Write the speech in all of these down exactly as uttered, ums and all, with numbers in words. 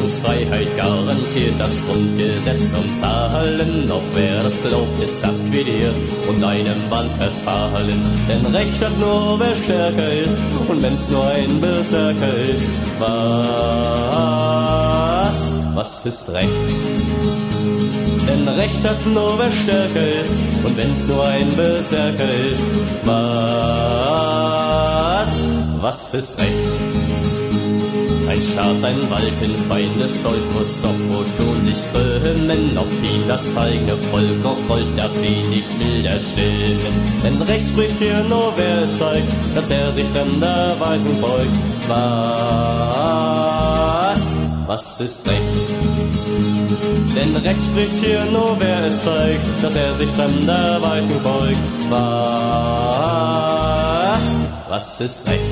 Meinungsfreiheit garantiert das Grundgesetz uns allen. Doch wer das glaubt, ist akquidiert und einem Band verfallen. Denn Recht hat nur, wer stärker ist, und wenn's nur ein Berserker ist. Was, was ist Recht? Denn Recht hat nur, wer stärker ist, und wenn's nur ein Berserker ist. Was, was ist Recht? Ein Staat, sein Walten, Feindessold muss opportun sich rühmen, ob ihm das eigene Volk auch wollt, darf ihn nicht milder stillen. Denn Recht spricht hier nur, wer es zeigt, dass er sich fremder Weisen beugt. Was, was ist Recht? Denn Recht spricht hier nur, wer es zeigt, dass er sich fremder Weisen beugt. Was, was ist Recht?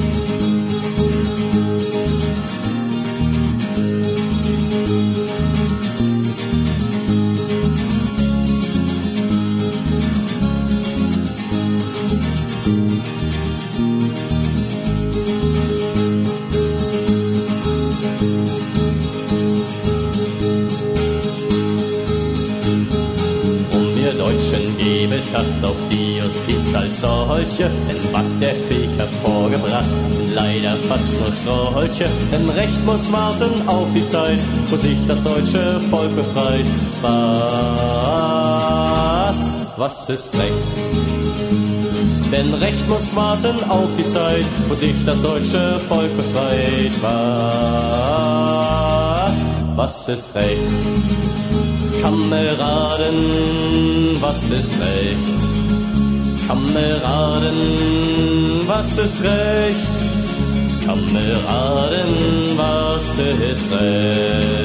Acht auf die Justiz als solche, denn was der Krieg hervorgebracht, sind leider fast nur Strolche. Denn Recht muss warten auf die Zeit, wo sich das deutsche Volk befreit. Was, was ist Recht? Denn Recht muss warten auf die Zeit, wo sich das deutsche Volk befreit. Was, was ist Recht? Kameraden, was ist Recht? Kameraden, was ist Recht? Kameraden, was ist Recht?